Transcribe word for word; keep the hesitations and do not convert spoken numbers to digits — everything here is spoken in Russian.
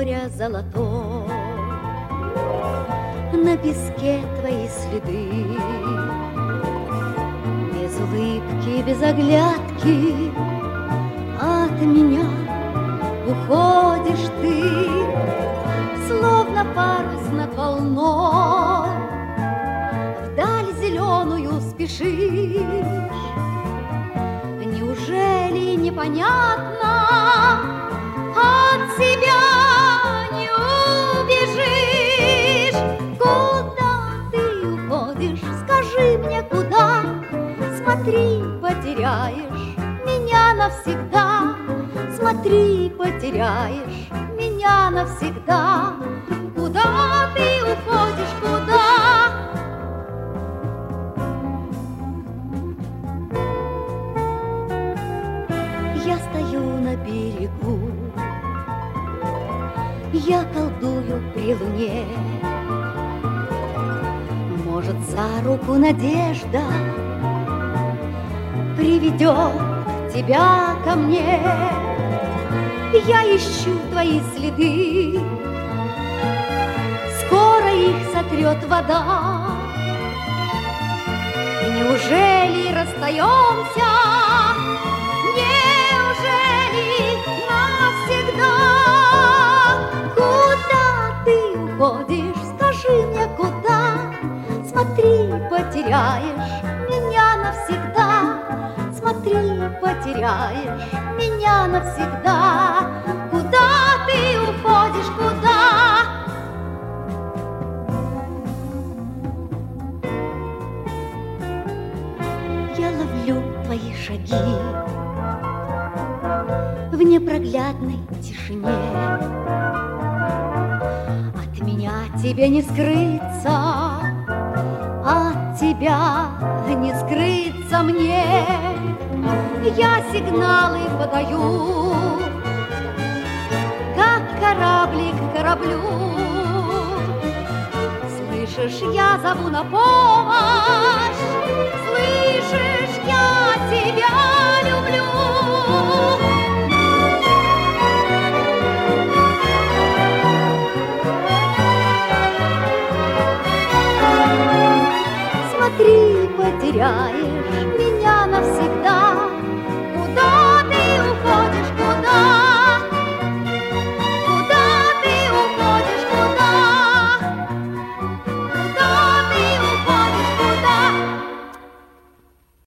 моря золотой. На песке твои следы, без улыбки, без оглядки от меня уходишь ты, словно парус над волной, вдаль зеленую спешишь. Неужели непонятно, от себя не убежишь? Куда ты уходишь? Скажи мне, куда? Смотри, потеряешь меня навсегда. Смотри, потеряешь меня навсегда. Куда ты уходишь, куда? Я стою на берегу, я колдую при луне. Может, за руку надежда приведет тебя ко мне. Я ищу твои следы, скоро их сотрет вода. Неужели расстаемся? Неужели навсегда? Куда ты уходишь? Скажи мне, куда? Смотри, потеряешь меня навсегда. Смотри, потеряешь меня навсегда. Куда ты уходишь, куда? Я ловлю твои шаги в непроглядной тишине. От меня тебе не скрыться, от тебя не скрыться мне. Я сигналы подаю, как кораблик кораблю. Слышишь, я зову на помощь, слышишь, я тебя люблю.